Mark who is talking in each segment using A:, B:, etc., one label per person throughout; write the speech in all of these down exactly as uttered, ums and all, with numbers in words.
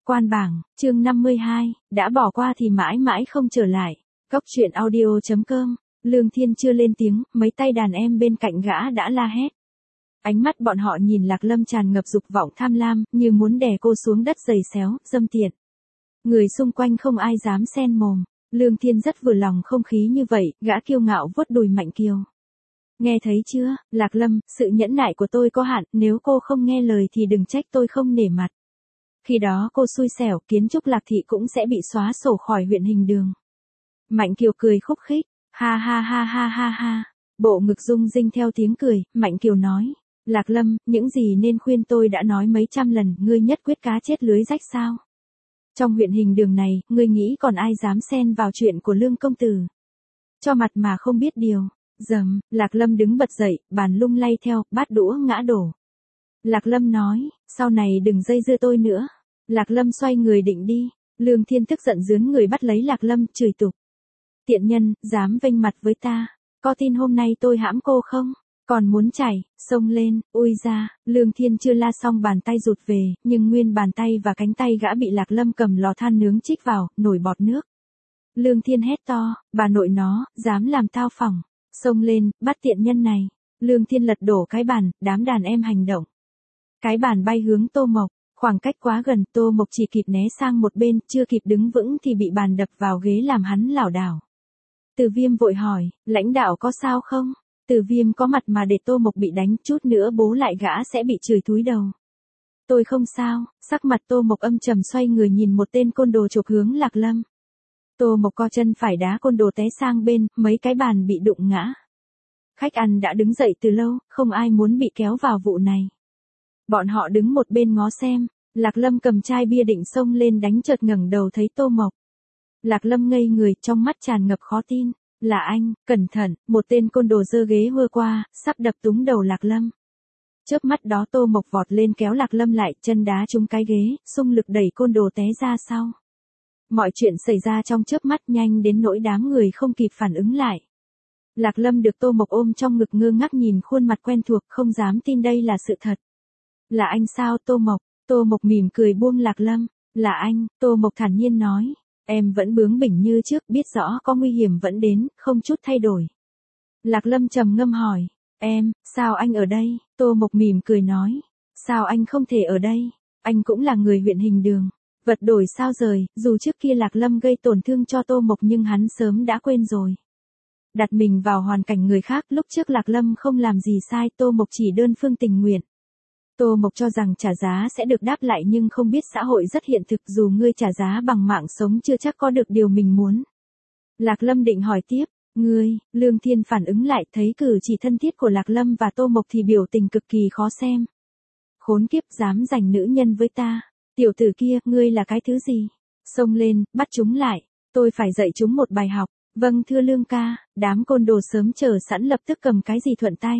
A: Quan bảng, chương năm mươi hai, đã bỏ qua thì mãi mãi không trở lại. Cốc truyện audio chấm com, Lương Thiên chưa lên tiếng, mấy tay đàn em bên cạnh gã đã la hét. Ánh mắt bọn họ nhìn Lạc Lâm tràn ngập dục vọng tham lam, như muốn đè cô xuống đất giày xéo, dâm tiện. Người xung quanh không ai dám xen mồm. Lương Thiên rất vừa lòng không khí như vậy, gã kiêu ngạo vuốt đùi Mạnh Kiều. Nghe thấy chưa, Lạc Lâm, sự nhẫn nại của tôi có hạn, nếu cô không nghe lời thì đừng trách tôi không nể mặt. Khi đó cô xui xẻo, kiến trúc Lạc Thị cũng sẽ bị xóa sổ khỏi huyện Hình Đường. Mạnh Kiều cười khúc khích, ha ha ha ha ha ha. Bộ ngực rung rinh theo tiếng cười, Mạnh Kiều nói, Lạc Lâm, những gì nên khuyên tôi đã nói mấy trăm lần, ngươi nhất quyết cá chết lưới rách sao? Trong huyện Hình Đường này, ngươi nghĩ còn ai dám xen vào chuyện của Lương công tử? Cho mặt mà không biết điều. Dầm, Lạc Lâm đứng bật dậy, bàn lung lay theo, bát đũa ngã đổ. Lạc Lâm nói, sau này đừng dây dưa tôi nữa. Lạc Lâm xoay người định đi. Lương Thiên tức giận giướng người bắt lấy Lạc Lâm, chửi tục. Tiện nhân, dám vênh mặt với ta. Có tin hôm nay tôi hãm cô không? Còn muốn chảy, xông lên, ui ra. Lương Thiên chưa la xong bàn tay rụt về, nhưng nguyên bàn tay và cánh tay gã bị Lạc Lâm cầm lò than nướng chích vào, nổi bọt nước. Lương Thiên hét to, bà nội nó, dám làm tao phỏng. Xông lên, bắt tiện nhân này. Lương Thiên lật đổ cái bàn, đám đàn em hành động. Cái bàn bay hướng Tô Mộc, khoảng cách quá gần, Tô Mộc chỉ kịp né sang một bên, chưa kịp đứng vững thì bị bàn đập vào ghế làm hắn lảo đảo. Từ Viêm vội hỏi, lãnh đạo có sao không? Từ Viêm có mặt mà để Tô Mộc bị đánh, chút nữa bố lại gã sẽ bị chửi túi đầu. Tôi không sao, sắc mặt Tô Mộc âm trầm xoay người nhìn một tên côn đồ chộp hướng Lạc Lâm. Tô Mộc co chân phải đá côn đồ té sang bên, mấy cái bàn bị đụng ngã. Khách ăn đã đứng dậy từ lâu, không ai muốn bị kéo vào vụ này. Bọn họ đứng một bên ngó xem, Lạc Lâm cầm chai bia định xông lên đánh, chợt ngẩng đầu thấy Tô Mộc. Lạc Lâm ngây người, trong mắt tràn ngập khó tin, là anh, cẩn thận, một tên côn đồ giơ ghế hưa qua, sắp đập trúng đầu Lạc Lâm. Chớp mắt đó Tô Mộc vọt lên kéo Lạc Lâm lại, chân đá trúng cái ghế, xung lực đẩy côn đồ té ra sau. Mọi chuyện xảy ra trong chớp mắt, nhanh đến nỗi đám người không kịp phản ứng lại. Lạc Lâm được Tô Mộc ôm trong ngực, ngơ ngác nhìn khuôn mặt quen thuộc, không dám tin đây là sự thật. Là anh sao Tô Mộc? Tô Mộc mỉm cười buông Lạc Lâm. Là anh, Tô Mộc thản nhiên nói. Em vẫn bướng bỉnh như trước, biết rõ có nguy hiểm vẫn đến, không chút thay đổi. Lạc Lâm trầm ngâm hỏi. Em, sao anh ở đây? Tô Mộc mỉm cười nói. Sao anh không thể ở đây? Anh cũng là người huyện Hình Đường. Vật đổi sao rời, dù trước kia Lạc Lâm gây tổn thương cho Tô Mộc nhưng hắn sớm đã quên rồi. Đặt mình vào hoàn cảnh người khác, lúc trước Lạc Lâm không làm gì sai, Tô Mộc chỉ đơn phương tình nguyện. Tô Mộc cho rằng trả giá sẽ được đáp lại nhưng không biết xã hội rất hiện thực, dù ngươi trả giá bằng mạng sống chưa chắc có được điều mình muốn. Lạc Lâm định hỏi tiếp, ngươi, Lương Thiên phản ứng lại, thấy cử chỉ thân thiết của Lạc Lâm và Tô Mộc thì biểu tình cực kỳ khó xem. Khốn kiếp, dám giành nữ nhân với ta. Tiểu tử kia, ngươi là cái thứ gì? Xông lên, bắt chúng lại. Tôi phải dạy chúng một bài học. Vâng thưa Lương ca, đám côn đồ sớm chờ sẵn lập tức cầm cái gì thuận tay.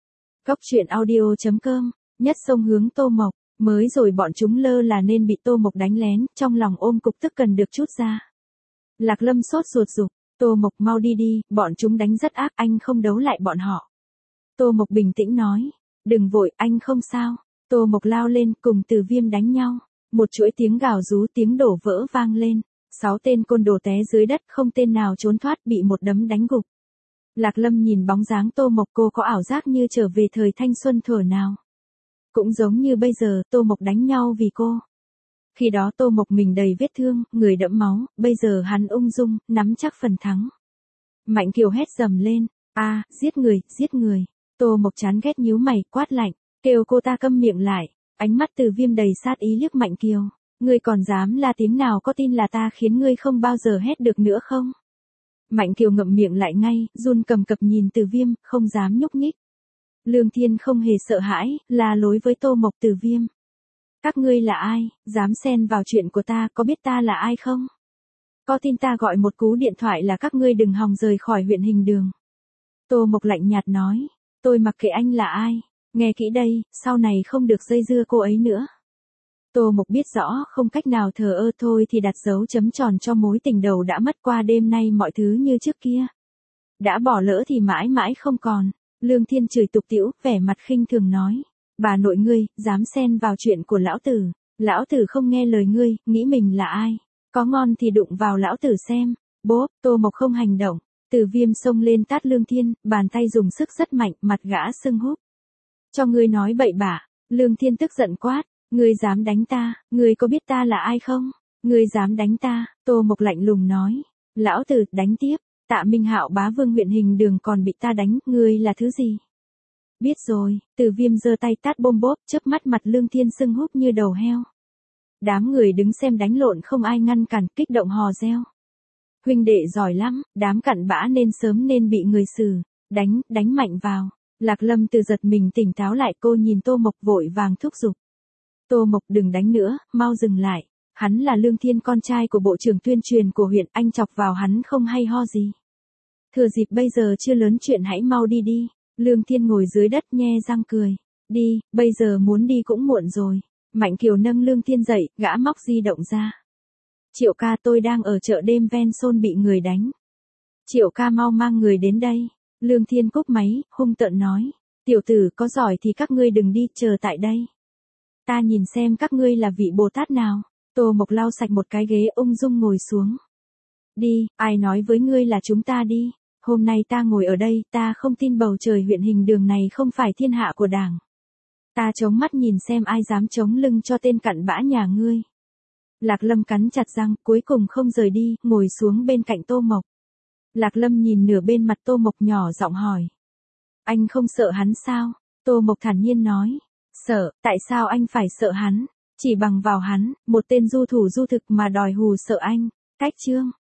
A: Cốc truyện audio chấm com, nhất xông hướng Tô Mộc, mới rồi bọn chúng lơ là nên bị Tô Mộc đánh lén, trong lòng ôm cục tức cần được chút ra. Lạc Lâm sốt ruột giục, Tô Mộc mau đi đi, bọn chúng đánh rất ác, anh không đấu lại bọn họ. Tô Mộc bình tĩnh nói, đừng vội, anh không sao. Tô Mộc lao lên, cùng Từ Viêm đánh nhau. Một chuỗi tiếng gào rú, tiếng đổ vỡ vang lên. Sáu tên côn đồ té dưới đất, không tên nào trốn thoát, bị một đấm đánh gục. Lạc Lâm nhìn bóng dáng Tô Mộc, cô có ảo giác như trở về thời thanh xuân thuở nào. Cũng giống như bây giờ, Tô Mộc đánh nhau vì cô. Khi đó Tô Mộc mình đầy vết thương, người đẫm máu, bây giờ hắn ung dung, nắm chắc phần thắng. Mạnh Kiều hét dầm lên, a, giết người, giết người. Tô Mộc chán ghét nhíu mày, quát lạnh, kêu cô ta câm miệng lại. Ánh mắt Từ Viêm đầy sát ý liếc Mạnh Kiều. Ngươi còn dám la tiếng nào, có tin là ta khiến ngươi không bao giờ hét được nữa không? Mạnh Kiều ngậm miệng lại ngay, run cầm cập nhìn Từ Viêm, không dám nhúc nhích. Lương Thiên không hề sợ hãi, la lối với Tô Mộc, Từ Viêm. Các ngươi là ai, dám xen vào chuyện của ta, có biết ta là ai không? Có tin ta gọi một cú điện thoại là các ngươi đừng hòng rời khỏi huyện Hình Đường. Tô Mộc lạnh nhạt nói, tôi mặc kệ anh là ai. Nghe kỹ đây, sau này không được dây dưa cô ấy nữa. Tô Mộc biết rõ không cách nào thờ ơ, thôi thì đặt dấu chấm tròn cho mối tình đầu đã mất qua, đêm nay mọi thứ như trước kia. Đã bỏ lỡ thì mãi mãi không còn. Lương Thiên chửi tục tĩu, vẻ mặt khinh thường nói. Bà nội ngươi, dám xen vào chuyện của lão tử. Lão tử không nghe lời ngươi, nghĩ mình là ai? Có ngon thì đụng vào lão tử xem. Bốp, Tô Mộc không hành động. Từ Viêm xông lên tát Lương Thiên, bàn tay dùng sức rất mạnh, mặt gã sưng húp. Cho ngươi nói bậy bạ. Lương Thiên tức giận quát. Ngươi dám đánh ta, ngươi có biết ta là ai không? Ngươi dám đánh ta, Tô Mộc lạnh lùng nói. Lão tử, đánh tiếp. Tạ Minh Hạo bá vương huyện hình đường còn bị ta đánh, ngươi là thứ gì? Biết rồi, Từ Viêm giơ tay tát bôm bốp, chớp mắt mặt Lương Thiên sưng húp như đầu heo. Đám người đứng xem đánh lộn không ai ngăn cản, kích động hò reo. Huynh đệ giỏi lắm, đám cặn bã nên sớm nên bị người xử, đánh, đánh mạnh vào. Lạc Lâm từ giật mình tỉnh táo lại, cô nhìn Tô Mộc vội vàng thúc giục. Tô Mộc đừng đánh nữa, mau dừng lại. Hắn là Lương Thiên, con trai của bộ trưởng tuyên truyền của huyện, anh chọc vào hắn không hay ho gì. Thừa dịp bây giờ chưa lớn chuyện hãy mau đi đi. Lương Thiên ngồi dưới đất nhe răng cười. Đi, bây giờ muốn đi cũng muộn rồi. Mạnh Kiều nâng Lương Thiên dậy, gã móc di động ra. Triệu ca, tôi đang ở chợ đêm ven sôn bị người đánh. Triệu ca mau mang người đến đây. Lương Thiên cúp máy, hung tợn nói. Tiểu tử có giỏi thì các ngươi đừng đi, chờ tại đây. Ta nhìn xem các ngươi là vị Bồ Tát nào. Tô Mộc lau sạch một cái ghế, ung dung ngồi xuống. Đi, ai nói với ngươi là chúng ta đi. Hôm nay ta ngồi ở đây, ta không tin bầu trời huyện hình đường này không phải thiên hạ của đảng. Ta chống mắt nhìn xem ai dám chống lưng cho tên cặn bã nhà ngươi. Lạc Lâm cắn chặt răng, cuối cùng không rời đi, ngồi xuống bên cạnh Tô Mộc. Lạc Lâm nhìn nửa bên mặt Tô Mộc nhỏ giọng hỏi. Anh không sợ hắn sao? Tô Mộc thản nhiên nói. Sợ, tại sao anh phải sợ hắn? Chỉ bằng vào hắn, một tên du thủ du thực mà đòi hù sợ anh. Cách chương.